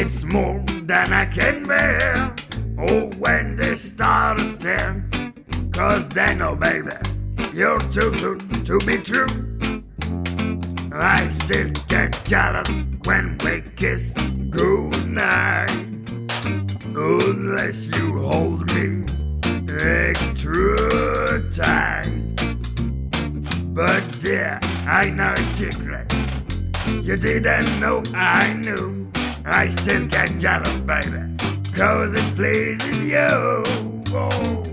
It's more than I can bear. Oh, when they start to stare, 'cause they know, baby, you're too good to be true. I still get jealous when we kiss goodnight, unless you hold me extra tight. But yeah, I know a secret you didn't know I knew. I still get jealous, baby, 'cause it pleases you. Oh.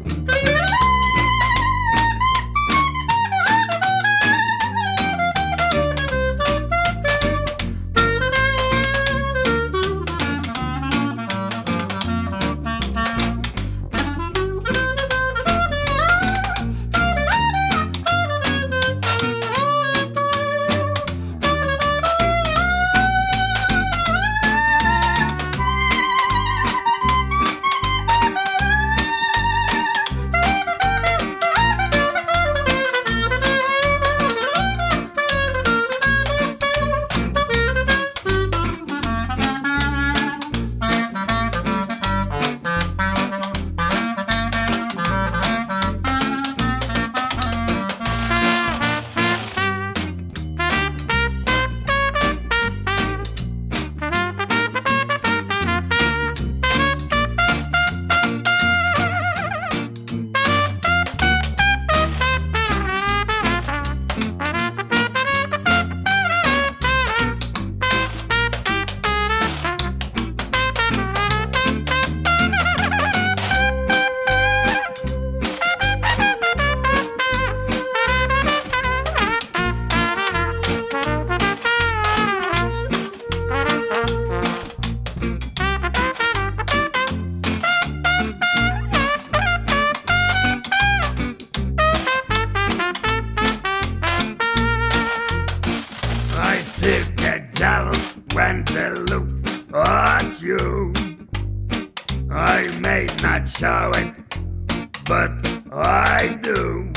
I still get jealous when they look at you. I may not show it, but I do.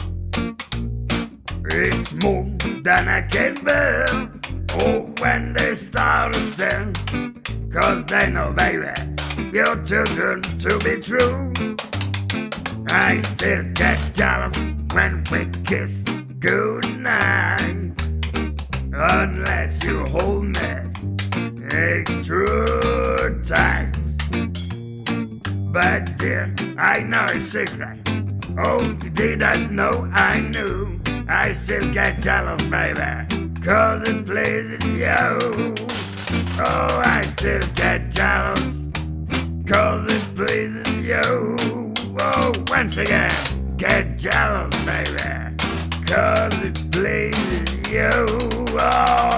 It's more than I can bear. Oh, when they start to stare, 'cause they know, baby, you're too good to be true. I still get jealous when we kiss goodnight, unless you hold me extra tight. But dear, I know a secret. Oh, you didn't know I knew. I still get jealous, baby, 'cause it pleases you. Oh, I still get jealous, 'cause it pleases you. Oh, once again, get jealous, baby, 'cause it pleases you. Oh.